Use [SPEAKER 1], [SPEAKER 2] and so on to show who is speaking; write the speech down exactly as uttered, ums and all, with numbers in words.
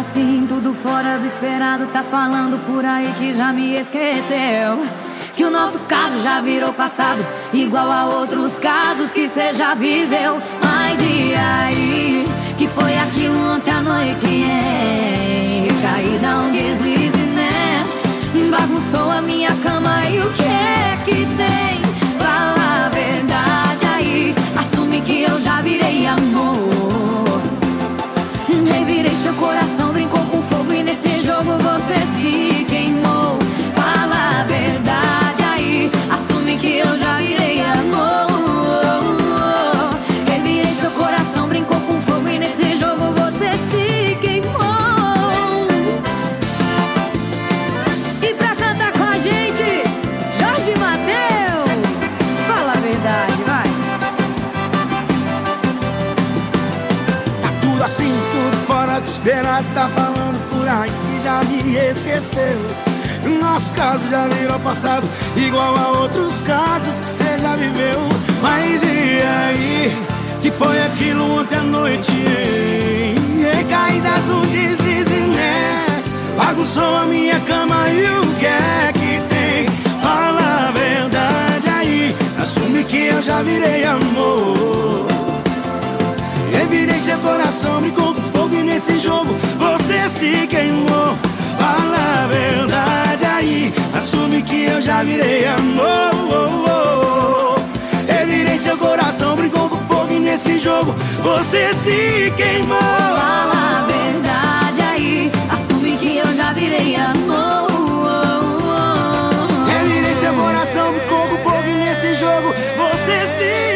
[SPEAKER 1] assim, tudo fora do esperado. Tá falando por aí que já me esqueceu, que o nosso caso já virou passado, igual a outros casos que cê já viveu. Mas e aí, que foi aquilo ontem à noite, hein? Caída, um deslize, né? Bagunçou a minha cama e o que é que tem? Fala a verdade aí, assume que eu já virei amor. Revirei seu coração, brincou com fogo e nesse jogo você se queimou. Fala a verdade aí, assume que eu já virei amor. Revirei seu coração, brincou com fogo e nesse jogo você se queimou. E pra cantar com a gente, Jorge Mateus. Fala a verdade, vai.
[SPEAKER 2] Tá tudo assim, tudo fora de esperado. Tá falando por aí que já me esqueceu. Nosso caso já virou passado, igual a outros casos que cê já viveu. Mas e aí, que foi aquilo ontem à noite, hein? Recaídas, um deslize, né? Bagunçou a minha cama e o que é que tem? Fala a verdade aí, assume que eu já virei amor. Revirei seu coração, brincou com fogo e nesse jogo você se queimou. Fala a verdade aí, assume que eu já virei amor. Revirei seu coração, brincou com fogo e nesse jogo você se queimou.
[SPEAKER 1] Fala a verdade aí, assume que eu já virei amor.
[SPEAKER 2] Revirei seu coração, brincou com fogo e nesse jogo você se